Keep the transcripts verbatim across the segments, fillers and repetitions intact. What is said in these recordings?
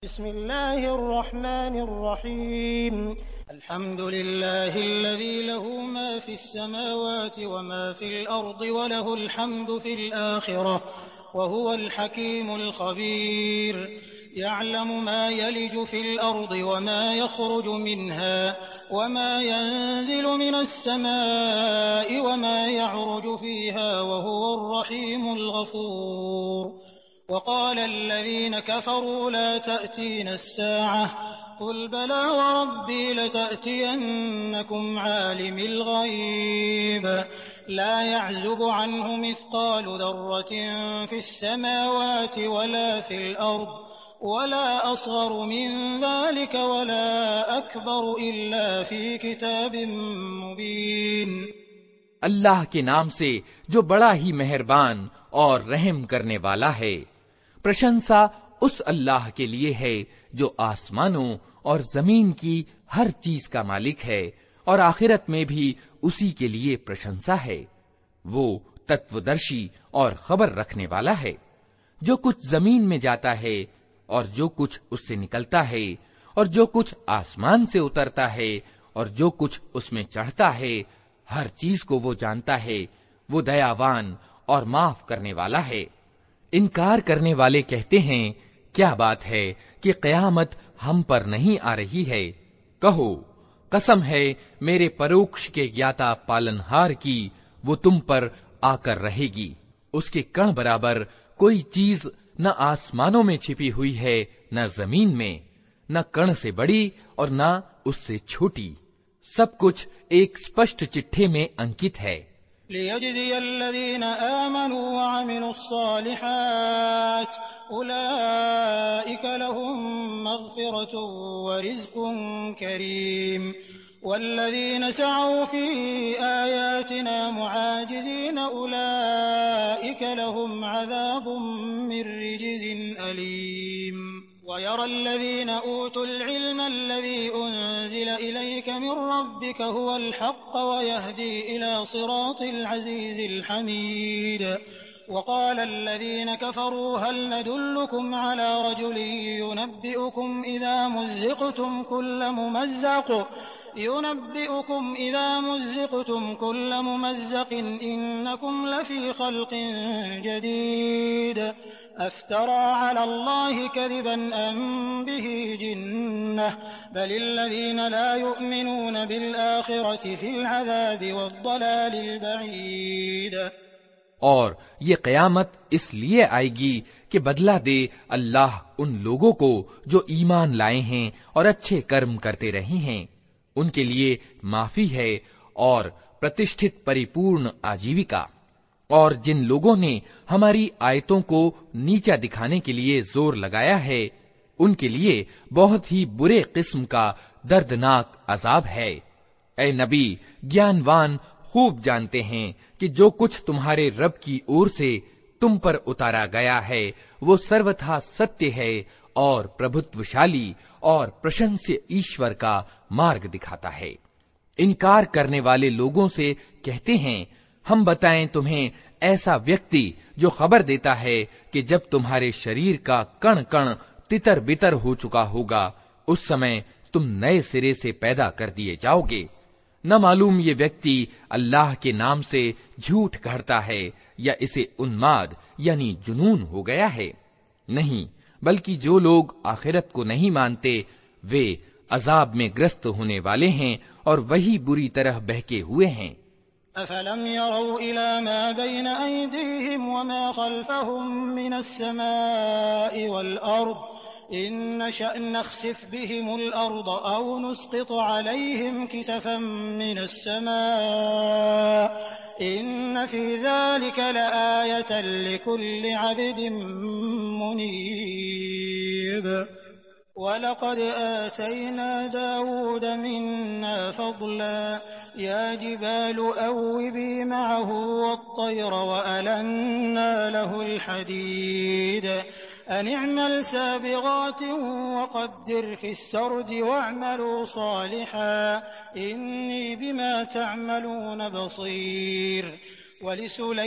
बिस्मिल्लाहिर्रहमानिर्रहीम अल्हम्दुलिल्लाहिल्लज़ी लहू मा फिस्समावाति व मा फिल अर्दि व लहुल हम्दु फिल आखिरह व हुवल हकीमुल खबीर यअलमु मा यलिजु फिल अर्दि व मा यखरुजु मिन्हा व मा यंज़िलु मिनस समाइ व मा यअरुजु फीहा व हुवर रहीमुल गफूर वक़ाल अल्लज़ीन कफ़रू ला तअतीना अस्साअह क़ुल बला व रब्बी लतअतियन्नकुम आलिमिल ग़ैब ला यअज़ुबु अन्हु मिस्क़ालु ज़र्रतिन फ़िस्समावाति वला फ़िल अर्द वला असग़रु मिन ज़ालिक वला अकबरु इल्ला फ़ी किताबिन मुबीन। अल्लाह के नाम से जो बड़ा ही मेहरबान और रहम करने वाला है। प्रशंसा उस अल्लाह के लिए है जो आसमानों और जमीन की हर चीज का मालिक है और आखिरत में भी उसी के लिए प्रशंसा है। वो तत्वदर्शी और खबर रखने वाला है। जो कुछ जमीन में जाता है और जो कुछ उससे निकलता है और जो कुछ आसमान से उतरता है और जो कुछ उसमें चढ़ता है, हर चीज को वो जानता है। वो दयावान और माफ करने वाला है। इनकार करने वाले कहते हैं, क्या बात है कि क़यामत हम पर नहीं आ रही है। कहो, कसम है मेरे परोक्ष के ज्ञाता पालनहार की, वो तुम पर आकर रहेगी। उसके कण बराबर कोई चीज न आसमानों में छिपी हुई है न जमीन में, न कण से बड़ी और न उससे छोटी। सब कुछ एक स्पष्ट चिट्ठे में अंकित है। लियजज़ियल्लज़ीना आमनू व अमिलुस्सालिहात उलाइका लहुम मग़फ़िरतुन व रिज़्क़ुन करीम वल्लज़ीना सअव फ़ी आयातिना मुआजिज़ीन उलाइका लहुम अज़ाबुम मिन रिजज़िन अलीम वयरा अल्लज़ीना ऊतुल इल्म अल्लज़ी उन्ज़िल इलैका मिन रब्बिका हुवल हक़्क़ व यहदी इला सिरातिल अज़ीज़िल हमीद वक़ाल अल्लज़ीना कफ़रू हल नदुल्लुकुम अला रजुलिन युनब्बिउकुम इज़ा मुज़्ज़िक़्तुम कुल्ल मुमज़्ज़क़ युनब्बिउकुम इज़ा मुज़्ज़िक़्तुम कुल्ल मुमज़्ज़क़िन इन्नकुम लफ़ी ख़ल्क़िन जदीद अफ़्तरा अला अल्लाहि कज़िबन अम बिही जिन्नह बलिल्लज़ीना ला युमिनून बिल आखिरति फ़िल अज़ाबि वद्दलालिल बईद। और ये क़यामत इसलिए आएगी कि बदला दे अल्लाह उन लोगों को जो ईमान लाए हैं और अच्छे कर्म करते रहे हैं। उनके लिए माफी है और प्रतिष्ठित परिपूर्ण आजीविका। और जिन लोगों ने हमारी आयतों को नीचा दिखाने के लिए जोर लगाया है, उनके लिए बहुत ही बुरे किस्म का दर्दनाक अजाब है। ए नबी, ज्ञानवान खूब जानते हैं कि जो कुछ तुम्हारे रब की ओर से तुम पर उतारा गया है वो सर्वथा सत्य है और प्रभुत्वशाली और प्रशंस्य ईश्वर का मार्ग दिखाता है। इनकार करने वाले लोगों से कहते हैं, हम बताएं तुम्हें ऐसा व्यक्ति जो खबर देता है कि जब तुम्हारे शरीर का कण कण तितर बितर हो चुका होगा, उस समय तुम नए सिरे से पैदा कर दिए जाओगे। न मालूम ये व्यक्ति अल्लाह के नाम से झूठ कहता है या इसे उन्माद यानी जुनून हो गया है। नहीं, बल्कि जो लोग आखिरत को नहीं मानते वे अजाब में ग्रस्त होने वाले हैं और वही बुरी तरह बहके हुए हैं। अफलम यरौ इला मा बैन अयदीहिम व मा खल्फहुम मिनस समाइ वल अर्द इन नशअ नख्सिफ बिहिमुल अर्द औ नुस्क़ित अलैहिम किसफन मिनस समा इन्न फी ज़ालिका लआयतन लिकुल्लि अब्दिन मुनीब। वलक़द आतैना दाऊद मिन्ना फ़ज़ला या जिबालु अव्विबी मअहु वत्तय्र वअलन्ना लहुल हदीद अन इअमल साबिग़ातिन वक़द्दिर फ़िस्सर्द वअमलू सालिहान इन्नी बिमा तअमलून बसीर।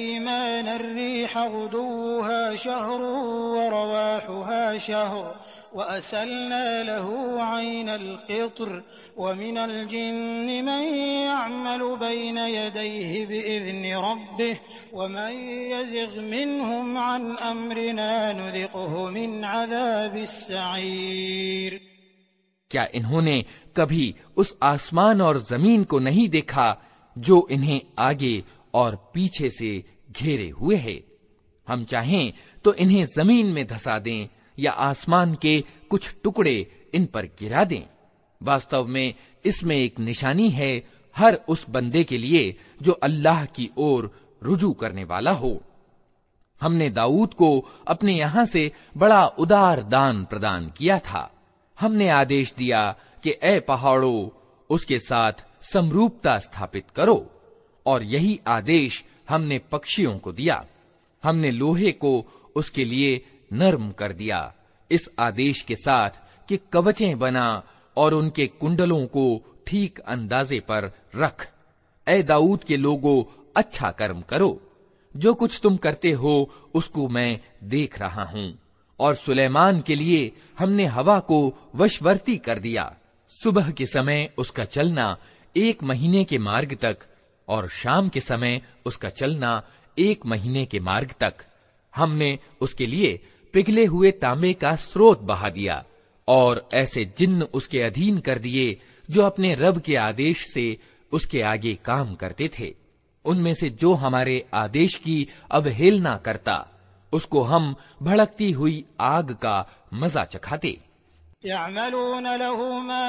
वलिसुलैमान अर्रीह गुदुव्वुहा शहरुन व रवाहुहा शहर वअसलना लहू ऐनल क़ित्र वमिनल जिन्न मन यअमलु बैन यदैहि बिइज़्नि रब्बिहि वमन यज़िग़ मिनहुम अन अम्रिना नुज़िक़हु मिन अज़ाबिस सईर। क्या इन्होंने कभी उस आसमान और जमीन को नहीं देखा जो इन्हें आगे और पीछे से घेरे हुए है? हम चाहें तो इन्हें जमीन में धंसा दें या आसमान के कुछ टुकड़े इन पर गिरा दें। वास्तव में इसमें एक निशानी है हर उस बंदे के लिए जो अल्लाह की ओर रुजू करने वाला हो। हमने दाऊद को अपने यहां से बड़ा उदार दान प्रदान किया था। हमने आदेश दिया कि ए पहाड़ों, उसके साथ समरूपता स्थापित करो, और यही आदेश हमने पक्षियों को दिया। हमने लोहे को उसके लिए नर्म कर दिया, इस आदेश के साथ कि कवचें बना और उनके कुंडलों को ठीक अंदाजे पर रख। ए दाऊद के लोगों, अच्छा कर्म करो। जो कुछ तुम करते हो उसको मैं देख रहा हूं। और सुलेमान के लिए हमने हवा को वशवर्ती कर दिया। सुबह के समय उसका चलना एक महीने के मार्ग तक और शाम के समय उसका चलना एक महीने के मार्ग तक। हमने उसके लिए पिघले हुए तांबे का स्रोत बहा दिया और ऐसे जिन्न उसके अधीन कर दिए जो अपने रब के आदेश से उसके आगे काम करते थे। उनमें से जो हमारे आदेश की अवहेलना करता उसको हम भड़कती हुई आग का मजा चखाते। यअमलून लहू मा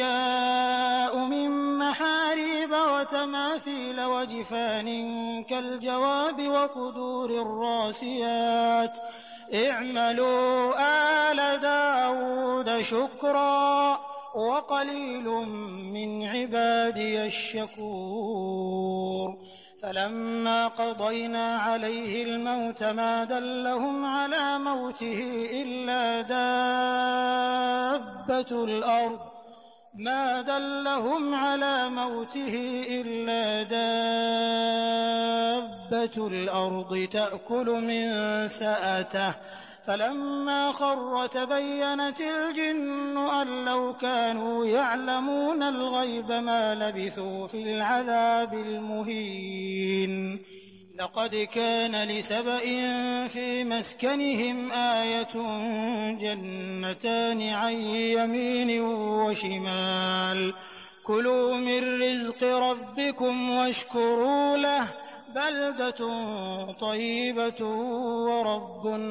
यशाअ मिन महारीब व तमासील व जिफानिन कल जवाबि व कुदूरिर रासियात इअमलू आल दाऊद शुक्रा व क़लीलुम मिन इबादियश शकूर। फलम्मा क़ज़यना अलैहिल मौत मा दल्लहुम अला मौतिही इल्ला दाब्बतुल अर्द मा दल्लहुम अला मौतिही इल्ला दाब्बतुल अर्द तअकुलु मिन सअतिही फलम्मा खर्र तबय्यनतिल जिन्नु अन लौ कानू यअलमूनल गैब मा लबिथू फिल अज़ाबिल मुहीन। लक़द कान लिसबइन फी मस्कनिहिम आयतुन जन्नतान अन यमीनिन व शिमाल कुलू मिन रिज़्क़ि रब्बिकुम वश्कुरू लहु बल्दतुन तय्यिबतुन व रब्बुन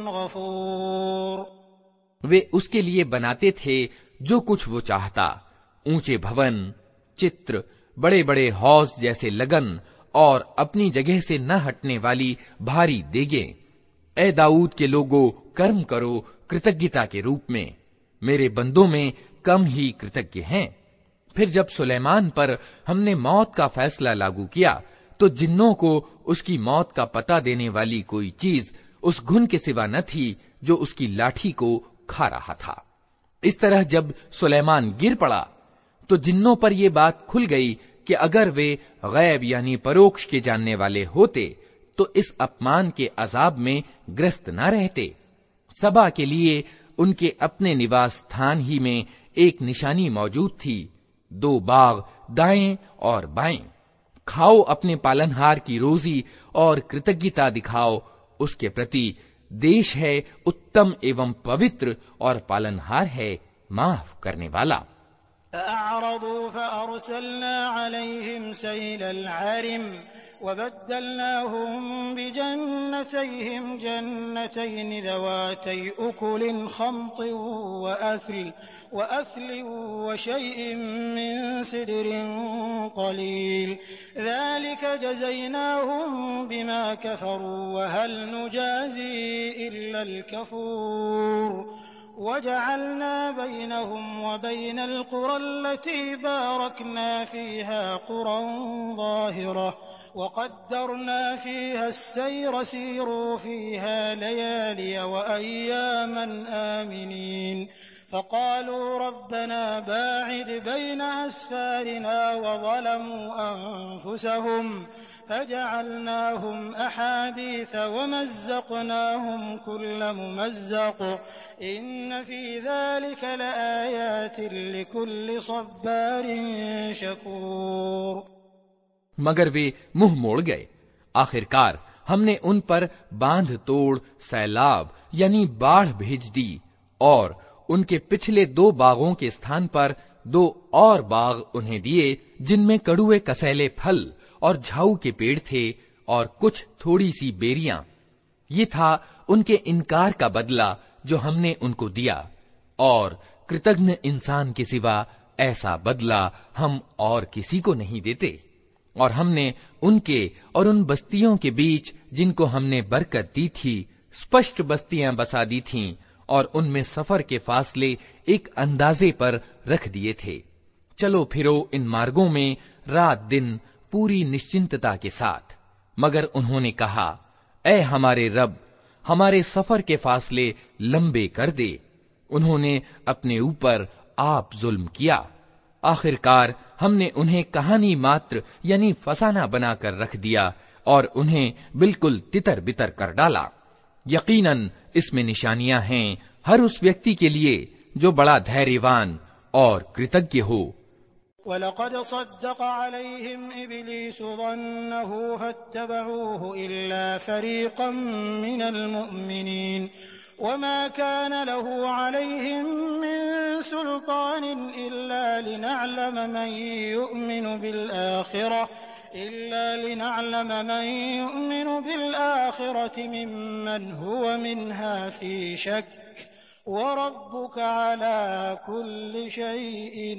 गफूर। वे उसके लिए बनाते थे जो कुछ वो चाहता, ऊंचे भवन, चित्र, बड़े बड़े हौज जैसे लगन और अपनी जगह से न हटने वाली भारी देगे। ए दाऊद के लोगों, कर्म करो कृतज्ञता के रूप में। मेरे बंदों में कम ही कृतज्ञ हैं। फिर जब सुलेमान पर हमने मौत का फैसला लागू किया तो जिन्नों को उसकी मौत का पता देने वाली कोई चीज उस घुन के सिवा न थी जो उसकी लाठी को खा रहा था। इस तरह जब सुलेमान गिर पड़ा तो जिन्नों पर यह बात खुल गई कि अगर वे गैब यानी परोक्ष के जानने वाले होते तो इस अपमान के अजाब में ग्रस्त न रहते। सबा के लिए उनके अपने निवास स्थान ही में एक निशानी मौजूद थी, दो बाग दाएं और बाएं। खाओ अपने पालनहार की रोजी और कृतज्ञता दिखाओ उसके प्रति। देश है उत्तम एवं पवित्र और पालनहार है माफ करने वाला। फ़अअरदू फ़अरसलना अलैहिम सैलल आरिम वबद्दलनाहुम बिजन्नतैहिम जन्नतैन ज़वातै उकुलिन खम्तिन व अस्ल व अस्ल व शैइन मिन सिदरिन क़लील ज़ालिक जज़यनाहुम बिमा कफ़रू व हल नुजाज़ी इल्लल कफ़ूर। वजअलना बैनहुम व बैनल क़ुरा अल्लती बारकना फ़ीहा क़ुरन ज़ाहिरा व क़द्दरना फ़ीहा अस्सैर सीरू फ़ीहा लयालिय व अय्यामन आमिनीन। फ़क़ालू रब्बना बाዒद बैन अस्फ़ारिना व ज़लमू अन्फ़ुसहुम फजअलनाहुम अहादीथ वमज़्ज़क़नाहुम कुल्ल मुमज़्ज़क़ इन्न फी ज़ालिक लआयातिन लिकुल्लि सब्बारिन शकूर। मगर वे मुंह मोड़ गए। आखिरकार हमने उन पर बांध तोड़ सैलाब यानी बाढ़ भेज दी और उनके पिछले दो बागों के स्थान पर दो और बाग उन्हें दिए जिनमें कड़ुए कसैले फल और झाऊ के पेड़ थे और कुछ थोड़ी सी बेरियां। ये था उनके इनकार का बदला जो हमने उनको दिया, और कृतज्ञ इंसान के सिवा ऐसा बदला हम और किसी को नहीं देते। और हमने उनके और उन बस्तियों के बीच जिनको हमने बरकत दी थी स्पष्ट बस्तियां बसा दी थीं और उनमें सफर के फासले एक अंदाजे पर रख दिए थे। चलो फिरो इन मार्गों में रात दिन पूरी निश्चिंतता के साथ। मगर उन्होंने कहा, ऐ हमारे रब, हमारे सफर के फासले लंबे कर दे। उन्होंने अपने ऊपर आप जुल्म किया। आखिरकार हमने उन्हें कहानी मात्र यानी फसाना बनाकर रख दिया और उन्हें बिल्कुल तितर बितर कर डाला। यकीनन इसमें निशानियां हैं हर उस व्यक्ति के लिए जो बड़ा धैर्यवान और कृतज्ञ हो। वलक़द सद्दक़ अलैहिम इब्लीसु ज़न्नहु फत्तबऊहु इल्ला फ़रीक़म मिनल मुअ्मिनीन वमा कान लहु अलैहिम मिन सुल्तान इल्ला लिनअलम मन युमिनु बिल आखिरह इल्ला लिनअलम मन युमिनु बिल आखिरति मिम्मन हुव मिन्हा फी शक वरब्बुक अला कुल्लि शैइन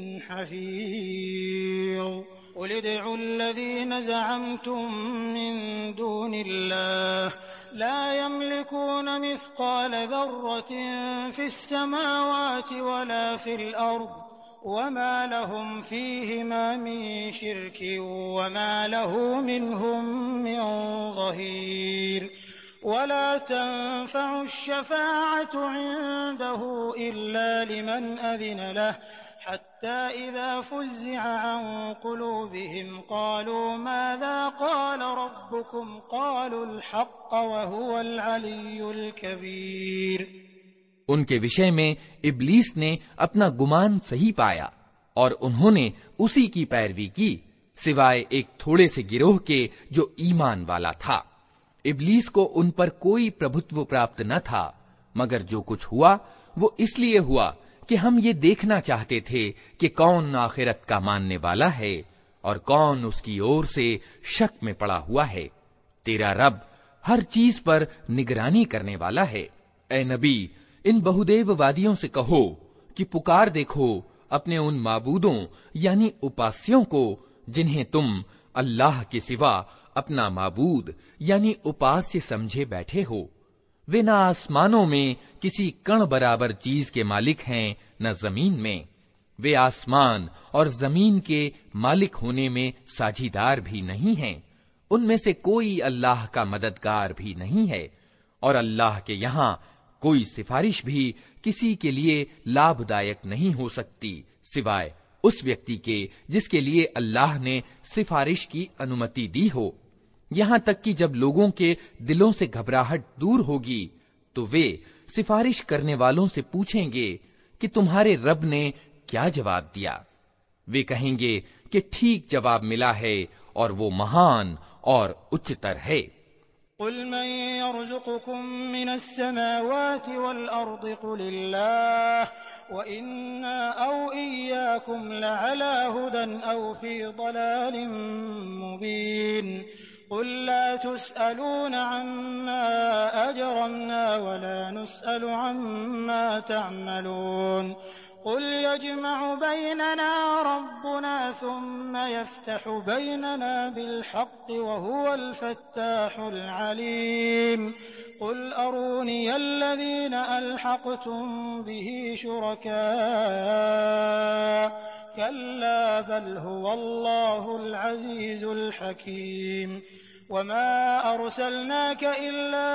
हफ़ीज़। क़ुल उदउ अल्लज़ीना ज़अमतुम मिन दूनिल्लाह ला यमलिकून मिस्क़ाल ज़र्रतिन फ़िस समावाति वला फ़िल अर्ज़ वमा लहुम फ़ीहिमा मिन शिर्किन वमा लहु मिनहुम मिन ज़हीर। वला तंफ़अु अश्शफ़ाअतु इन्दहु इल्ला लिमन अज़िन लहु हत्ता इज़ा फ़ुज़्ज़िअ अन क़ुलूबिहिम क़ालू माज़ा क़ाल रब्बुकुम क़ालुल हक़्क़ वहुवल अलिय्युल कबीर। उनके विषय में इब्लीस ने अपना गुमान सही पाया और उन्होंने उसी की पैरवी की, सिवाय एक थोड़े से गिरोह के जो ईमान वाला था। इब्लीस को उन पर कोई प्रभुत्व प्राप्त न था, मगर जो कुछ हुआ वो इसलिए हुआ कि हम ये देखना चाहते थे कि कौन आखिरत का मानने वाला है और कौन उसकी ओर से शक में पड़ा हुआ है। तेरा रब हर चीज पर निगरानी करने वाला है। ए नबी, इन बहुदेववादियों से कहो कि पुकार देखो अपने उन माबूदों यानी उपास्यों को जिन्हें तुम अल्लाह के सिवा अपना माबूद यानी उपास्य समझे बैठे हो। वे न आसमानों में किसी कण बराबर चीज के मालिक हैं, न जमीन में। वे आसमान और जमीन के मालिक होने में साझीदार भी नहीं हैं। उनमें से कोई अल्लाह का मददगार भी नहीं है और अल्लाह के यहाँ कोई सिफारिश भी किसी के लिए लाभदायक नहीं हो सकती, सिवाय उस व्यक्ति के जिसके लिए अल्लाह ने सिफारिश की अनुमति दी हो। यहाँ तक कि जब लोगों के दिलों से घबराहट दूर होगी तो वे सिफारिश करने वालों से पूछेंगे कि तुम्हारे रब ने क्या जवाब दिया। वे कहेंगे कि ठीक जवाब मिला है और वो महान और उच्चतर है। क़ुल मन यर्ज़ुक़ुकुम मिनस समावाति वल अर्ज़ि क़ुलिल्लाह व इन्ना औ इय्याकुम लअला हुदन औ फ़ी ضलालिन मुबीन। क़ुल ला तुस्अलून अम्मा अजरमना वला नुस्अलु अम्मा तअमलून। क़ुल यजमअु बैनना रब्बुना थुम्मा यफ्तहु बैनना बिलहक़्क़ वहुवल फ़त्ताहुल अलीम। क़ुल अरूनी अल्लज़ीना अलहक़्तुम बिही शुरका कल्ला बल हुवल्लाहुल अज़ीज़ुल हकीम। वमा अरसलनाक इल्ला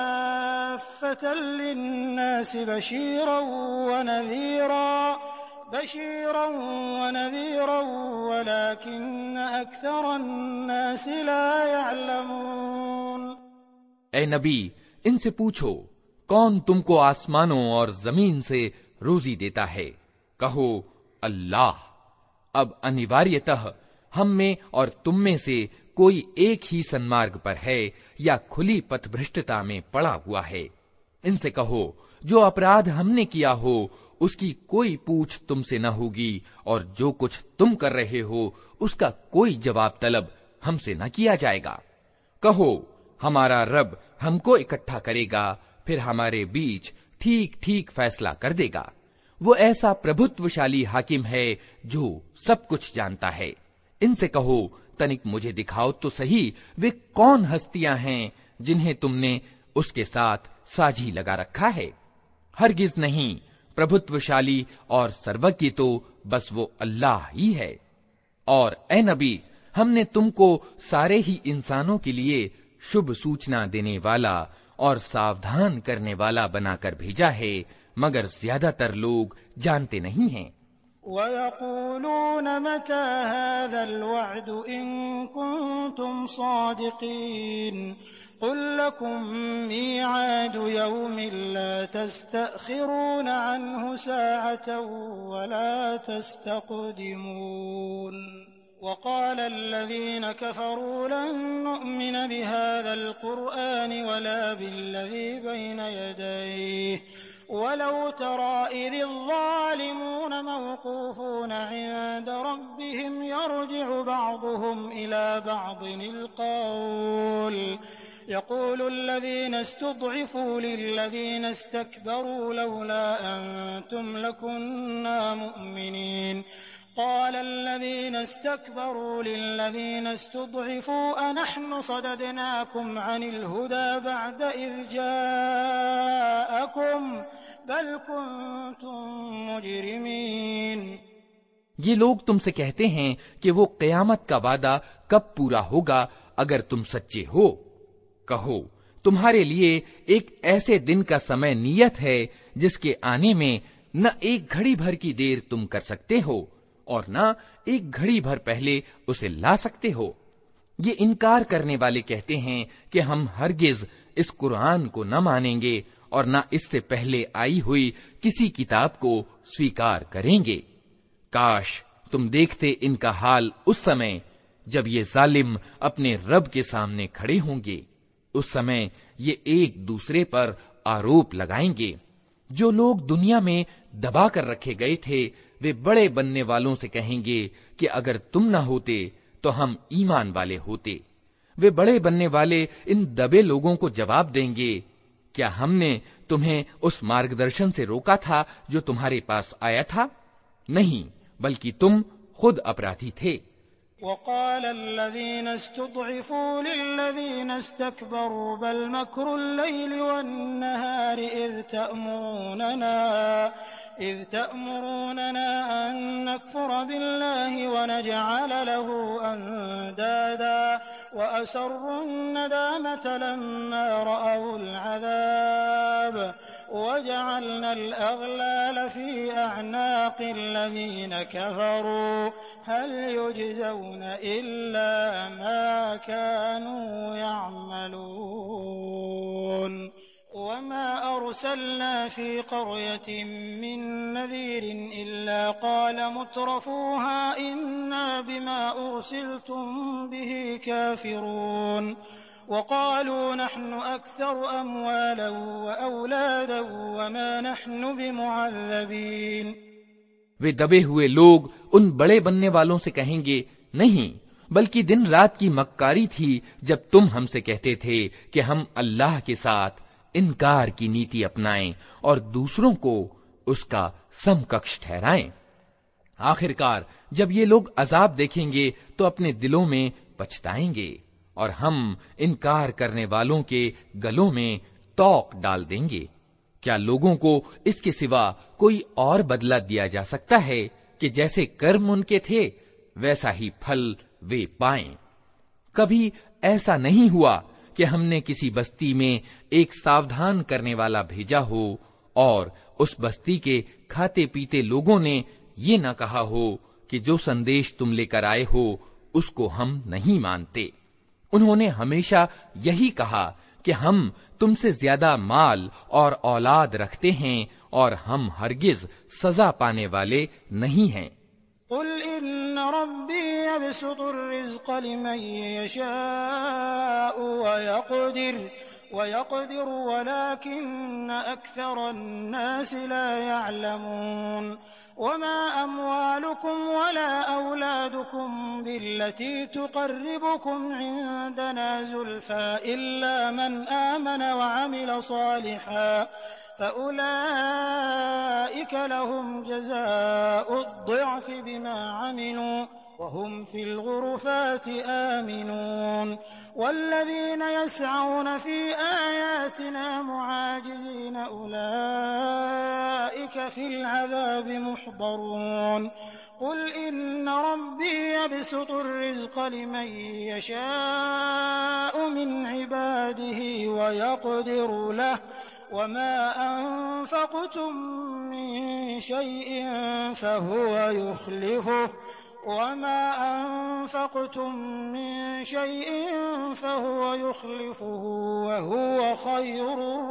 काफ़्फ़तन लिन्नासि बशीरन व नज़ीरा बशीरन व नज़ीरन वलाकिन अक्सरन्नास ला यअलमून। ए नबी, इनसे पूछो कौन तुमको आसमानों और जमीन से रोजी देता है? कहो अल्लाह। अब अनिवार्यतः हम में और तुम में से कोई एक ही सन्मार्ग पर है या खुली पथभ्रष्टता में पड़ा हुआ है। इनसे कहो जो अपराध हमने किया हो उसकी कोई पूछ तुमसे न होगी और जो कुछ तुम कर रहे हो उसका कोई जवाब तलब हमसे न किया जाएगा। कहो हमारा रब हमको इकट्ठा करेगा, फिर हमारे बीच ठीक ठीक फैसला कर देगा। वो ऐसा प्रभुत्वशाली हाकिम है जो सब कुछ जानता है। इनसे कहो तनिक मुझे दिखाओ तो सही वे कौन हस्तियां हैं जिन्हें तुमने उसके साथ साझी लगा रखा है। हरगिज नहीं, प्रभुत्वशाली और सर्वज्ञ तो बस वो अल्लाह ही है। और ए नबी, हमने तुमको सारे ही इंसानों के लिए शुभ सूचना देने वाला और सावधान करने वाला बनाकर भेजा है, मगर ज्यादातर लोग जानते नहीं हैं। वयक़ूलून मता हाज़ल वअदु इन कुंतुम सादिक़ीन क़ुल लकुम मीआदु यौमिन ला तस्तअखिरून अन्हु साअतन वला तस्तक़दिमून। वक़ाल अल्लज़ीन कफ़रू लन नु'मिन बिहाज़ल क़ुरआन वला बिल्लज़ी बैन यदैहि वलौ तरा इज़्-ज़ालिमून मौक़ूफ़ून इन्द रब्बिहिम यर्जि'ु बअ्दुहुम इला बअ्दिनिल क़ौल यक़ूलु अल्लज़ीन इस्तुضعفوا लिल्लज़ीन इस्तकबरू लौला अंतुम लकुन्ना मुअ्मिनीन قال الذين استكبروا للذين استضعفوا أنحن صددناكم عن الهدى بعد إذ جاءكم بل كنتم مجرمين। ये लोग तुमसे कहते हैं कि वो क़यामत का वादा कब पूरा होगा अगर तुम सच्चे हो। कहो तुम्हारे लिए एक ऐसे दिन का समय नियत है जिसके आने में न एक घड़ी भर की देर तुम कर सकते हो और न एक घड़ी भर पहले उसे ला सकते हो। ये इनकार करने वाले कहते हैं कि हम हरगिज इस कुरान को न मानेंगे और न इससे पहले आई हुई किसी किताब को स्वीकार करेंगे। काश तुम देखते इनका हाल उस समय जब ये जालिम अपने रब के सामने खड़े होंगे। उस समय ये एक दूसरे पर आरोप लगाएंगे। जो लोग दुनिया में दबा कर रखे गए थे वे बड़े बनने वालों से कहेंगे कि अगर तुम न होते तो हम ईमान वाले होते। वे बड़े बनने वाले इन दबे लोगों को जवाब देंगे, क्या हमने तुम्हें उस मार्गदर्शन से रोका था जो तुम्हारे पास आया था? नहीं, बल्कि तुम खुद अपराधी थे। वक़ाल अल्लज़ीना इस्तुضعفوا लिल्लज़ीना इस्तकबरू बल मकरुल लैलि वन्नहारि इज़ तअमुरूनना إذ تأمروننا أن نكفر بالله ونجعل له أندادا وأسروا الندامة لما رأوا العذاب وجعلنا الأغلال في أعناق الذين كفروا هل يجزون إلا ما كانوا يعملون وما أرسلنا في قرية من نذير إلا قال مترفوها إنا بما أرسلتم به كافرون وقالوا نحن أكثر أموالا وأولادا وما نحن بمعذبين। वे दबे हुए लोग उन बड़े बनने वालों से कहेंगे, नहीं बल्कि दिन रात की मक्कारी थी जब तुम हमसे कहते थे कि हम अल्लाह के साथ इनकार की नीति अपनाएं और दूसरों को उसका समकक्ष ठहराएं। आखिरकार जब ये लोग अजाब देखेंगे तो अपने दिलों में पछताएंगे और हम इनकार करने वालों के गलों में तौक डाल देंगे। क्या लोगों को इसके सिवा कोई और बदला दिया जा सकता है कि जैसे कर्म उनके थे वैसा ही फल वे पाएं? कभी ऐसा नहीं हुआ कि हमने किसी बस्ती में एक सावधान करने वाला भेजा हो और उस बस्ती के खाते पीते लोगों ने ये न कहा हो कि जो संदेश तुम लेकर आए हो उसको हम नहीं मानते। उन्होंने हमेशा यही कहा कि हम तुमसे ज्यादा माल और औलाद रखते हैं और हम हरगिज सजा पाने वाले नहीं हैं। कुल इन्न रब्बी यबसुतुर रिज़्क़ लिमन यशाअु व यक़दिर व यक़दिर वलाकिन्न अक्सरन्नास ला यअलमून वमा अम्वालुकुम वला औलादुकुम बिल्लती तुक़र्रिबुकुम इंदना ज़ुल्फ़ा इल्ला मन आमन व अमिल सालिहान फ़उलाइक लहुम जज़ाउद ज़िअफ़ बिमा अमिलू वहुम फिल ग़ुरफ़ाति आमिनून वल्लज़ीन यस्अऊन फ़ी आयातिना मुआजिज़ीन उलाइक फ़िल अज़ाबि मुहज़रून कुल इन्न रब्बी यबसुतुर रिज़्क़ लिमन यशाअु मिन इबादिही व यक़दिरु लहु वमा अनफ़क़्तुम मिन शैइन फ़हुव युख़्लिफ़ुहु वमा अनफ़क़्तुम मिन शैइन फ़हुव युख़्लिफ़ुहु वहुव ख़ैरुर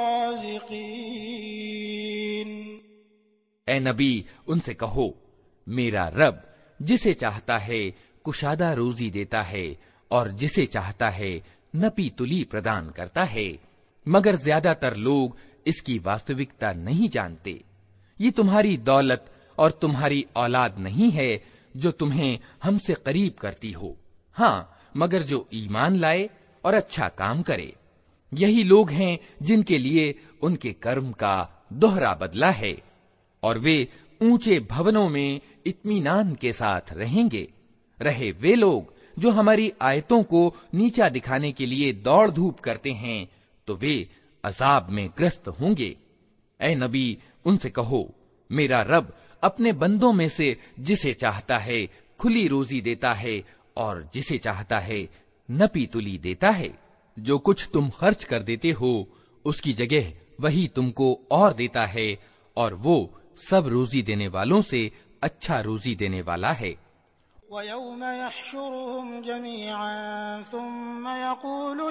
राज़िक़ीन। ए नबी, उनसे कहो, मेरा रब जिसे चाहता है कुशादा रोजी देता है और जिसे चाहता है नपी तुली प्रदान करता है, मगर ज्यादातर लोग इसकी वास्तविकता नहीं जानते। ये तुम्हारी दौलत और तुम्हारी औलाद नहीं है जो तुम्हें हमसे करीब करती हो, हाँ, मगर जो ईमान लाए और अच्छा काम करे, यही लोग हैं जिनके लिए उनके कर्म का दोहरा बदला है और वे ऊंचे भवनों में इत्मीनान के साथ रहेंगे। रहे वे लोग जो हमारी आयतों को नीचा दिखाने के लिए दौड़ धूप करते हैं तो वे अजाब में ग्रस्त होंगे। ऐ नबी, उनसे कहो, मेरा रब अपने बंदों में से जिसे चाहता है खुली रोजी देता है और जिसे चाहता है नपी तुली देता है। जो कुछ तुम खर्च कर देते हो उसकी जगह वही तुमको और देता है और वो सब रोजी देने वालों से अच्छा रोजी देने वाला है। वयौम यहशुरुहुम जमीअन सुम्मा यक़ूलु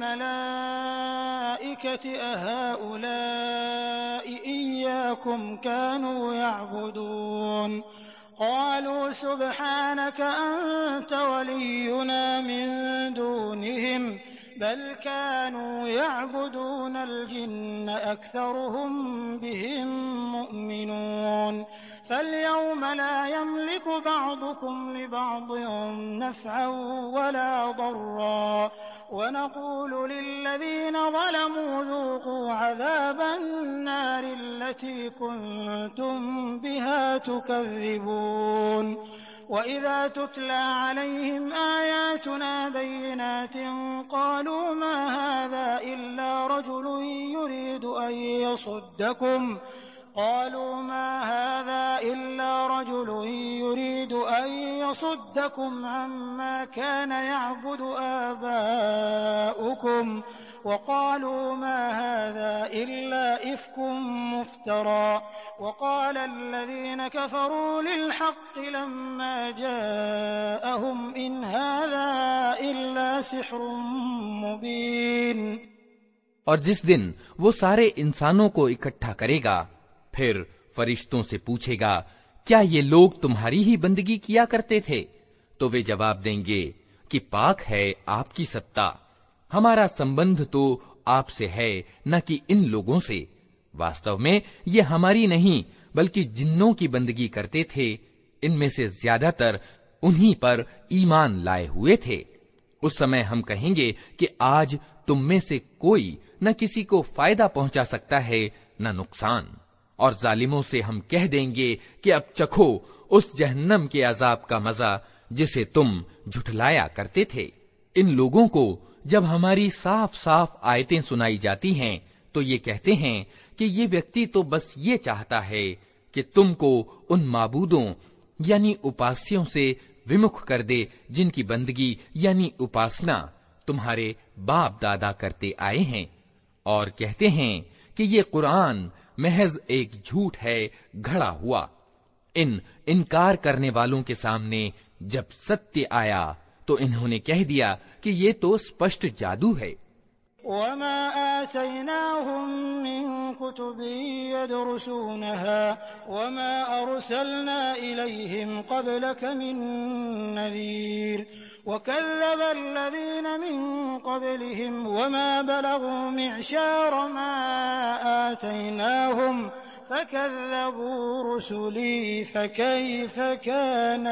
लिलमलाइकति अहाउलाई इय्याकुम कानू यअबुदून क़ालू सुब्हानक अंत वलियुना मिन दूनिहिम बल कानू यअबुदूनल जिन्न अक्सरुहुम बिहिम मुअमिनून फ़ल्यौम ला यमलिकु बअदुकुम लिबअदिन नफ़अन वला दर्रा वनक़ूलु लिल्लज़ीन ज़लमू ज़ूक़ू अज़ाबन नारि अल्लती कुन्तुम बिहा तुकज़्ज़िबून वइज़ा तुतला अलैहिम आयातुना बय्यिनातिन क़ालू मा हाज़ा इल्ला रजुलुन युरीदु अन यसुद्दकुम قالوا ما هذا إلا رجل يريد أن يصدكم عما كان يعبد آباؤكم وقالوا ما هذا إلا إفك مفترى وقال الذين كفروا للحق لما جاءهم إن هذا إلا سحر مبين। और जिस दिन वो सारे इंसानों को इकट्ठा करेगा फिर फरिश्तों से पूछेगा, क्या ये लोग तुम्हारी ही बंदगी किया करते थे? तो वे जवाब देंगे कि पाक है आपकी सत्ता, हमारा संबंध तो आपसे है न कि इन लोगों से। वास्तव में ये हमारी नहीं बल्कि जिन्नों की बंदगी करते थे। इनमें से ज्यादातर उन्हीं पर ईमान लाए हुए थे। उस समय हम कहेंगे कि आज तुम में से कोई न किसी को फायदा पहुंचा सकता है न नुकसान, और जालिमों से हम कह देंगे कि अब चखो उस जहन्नम के अजाब का मजा जिसे तुम झुठलाया करते थे। इन लोगों को जब हमारी साफ साफ आयतें सुनाई जाती हैं तो ये कहते हैं कि ये व्यक्ति तो बस ये चाहता है कि तुमको उन माबूदों यानी उपास्यों से विमुख कर दे जिनकी बंदगी यानी उपासना तुम्हारे बाप दादा करते आए हैं, और कहते हैं कि ये कुरान महज एक झूठ है घड़ा हुआ। इन इनकार करने वालों के सामने जब सत्य आया तो इन्होंने कह दिया कि ये तो स्पष्ट जादू है। वमा आतैनाहुम मिन कुतुबिन यदरुसूनहा वमा अरसलना इलैहिम क़ब्लक मिन नज़ीर वकल्लबा अल्लज़ीन मिन क़ब्लिहिम वमा बलगू मिअशार मा आतैनाहुम फकज़्ज़बू रुसुली फकैफ़ कान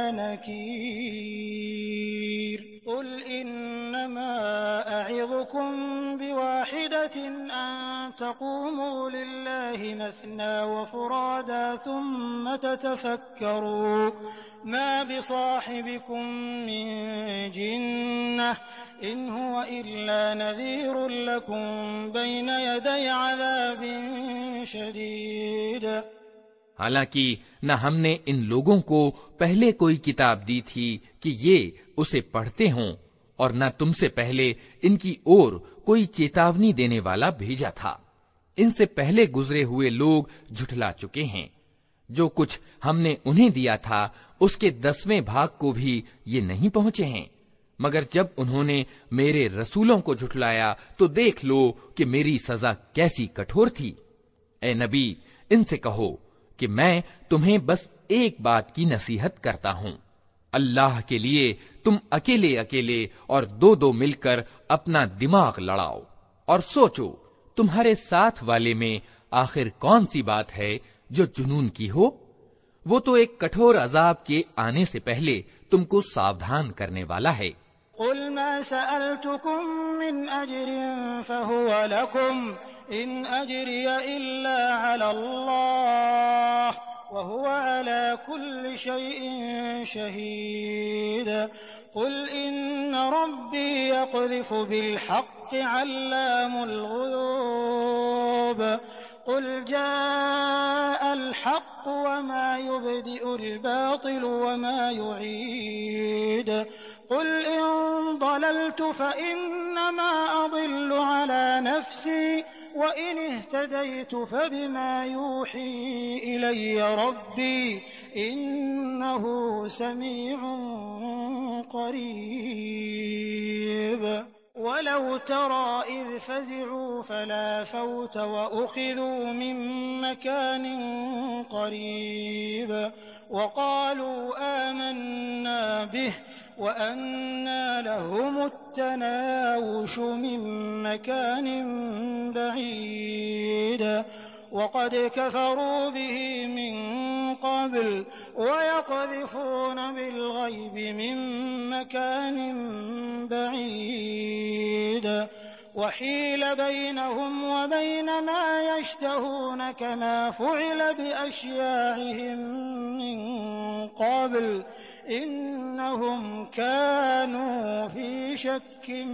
नकीर। कुल इन्नमा अइज़ुकुम बिवाहिदतिन अन तक़ूमू लिल्लाहि मस्ना व फ़ुरादा थुम्मा ततफ़क्करू मा बिसाहिबिकुम मिन जिन्नह इन हुवा इल्ला नज़ीरुन लकुम बैन यदै अज़ाबिन शदीद। हालांकि न हमने इन लोगों को पहले कोई किताब दी थी कि ये उसे पढ़ते हों और न तुमसे पहले इनकी ओर कोई चेतावनी देने वाला भेजा था। इनसे पहले गुजरे हुए लोग झुठला चुके हैं। जो कुछ हमने उन्हें दिया था उसके दसवें भाग को भी ये नहीं पहुंचे हैं। मगर जब उन्होंने मेरे रसूलों को झुठलाया तो देख लो कि मेरी सजा कैसी कठोर थी। ए नबी, इनसे कहो कि मैं तुम्हें बस एक बात की नसीहत करता हूं, अल्लाह के लिए तुम अकेले अकेले और दो दो मिलकर अपना दिमाग लड़ाओ और सोचो तुम्हारे साथ वाले में आखिर कौन सी बात है जो जुनून की हो। वो तो एक कठोर अजाब के आने से पहले तुमको सावधान करने वाला है। कुल मा सअल्तुकुम मिन अजरिन फहुवा लकुम इन अजरिय इल्ला अला अल्लाह व हुवा अला कुल्लि शैइन शहीद। कुल इन्न रब्बी यक़ज़िफ़ु बिल हक़्क़ि अल्लामुल ग़ुयूब। कुल जाअल हक़्क़ु व मा युबदिउल बातिलु व मा युईद। कुल इन ضलल्तु फइन्नमा अज़िल्लु अला नफ्सी व इन इह्तदैतु फबिमा यूही इलय्या रब्बी इन्नहु समीउन क़रीब। वलौ तरा इज़ फ़ज़िअू फ़ला फ़ौत व उख़िज़ू मिन मकानिन क़रीब व क़ालू आमन्ना बिहि व अन्ना लहुमुत्तनावुशु मिन मकानिन बईद व क़द कफ़रू बिहि मिन क़ब्ल व यक़ज़िफ़ून बिल्ग़ैबि मिन मकानिन बईद व हील बैनहुम व बैन मा यश्तहून कमा फ़ुइल बिअश्याइहिम मिन क़ब्ल इन्नहुम कानू फ़ी शक्किन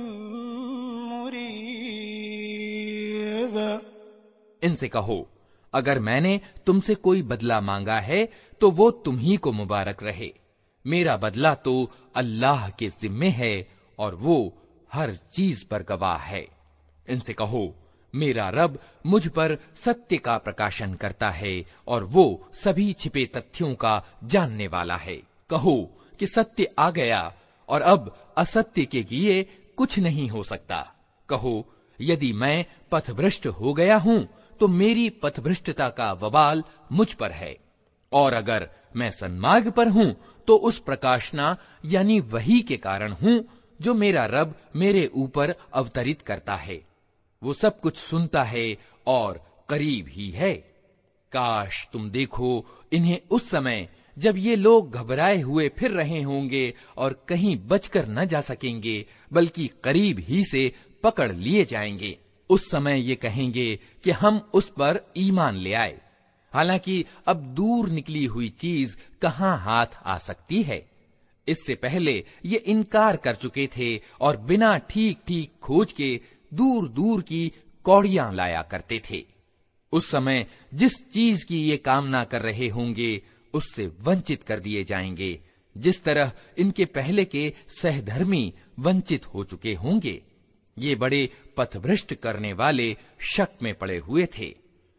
मुरीब। इनसे कहो, अगर मैंने तुमसे कोई बदला मांगा है तो वो तुम ही को मुबारक रहे। मेरा बदला तो अल्लाह के जिम्मे है और वो हर चीज पर गवाह है। इनसे कहो, मेरा रब मुझ पर सत्य का प्रकाशन करता है और वो सभी छिपे तथ्यों का जानने वाला है। कहो कि सत्य आ गया और अब असत्य के लिए कुछ नहीं हो सकता। कहो, यदि मैं पथभ्रष्ट हो गया हूं तो मेरी पथभ्रष्टता का वबाल मुझ पर है, और अगर मैं सन्मार्ग पर हूं तो उस प्रकाशना यानी वही के कारण हूं जो मेरा रब मेरे ऊपर अवतरित करता है। वो सब कुछ सुनता है और करीब ही है। काश तुम देखो इन्हें उस समय जब ये लोग घबराए हुए फिर रहे होंगे और कहीं बचकर न जा सकेंगे, बल्कि करीब ही से पकड़ लिए जाएंगे। उस समय ये कहेंगे कि हम उस पर ईमान ले आए। हालांकि अब दूर निकली हुई चीज कहां हाथ आ सकती है। इससे पहले ये इनकार कर चुके थे और बिना ठीक ठीक खोज के दूर दूर की कौड़ियां लाया करते थे। उस समय जिस चीज की ये कामना कर रहे होंगे उससे वंचित कर दिए जाएंगे, जिस तरह इनके पहले के सहधर्मी वंचित हो चुके होंगे। ये बड़े पथभ्रष्ट करने वाले शक में पड़े हुए थे।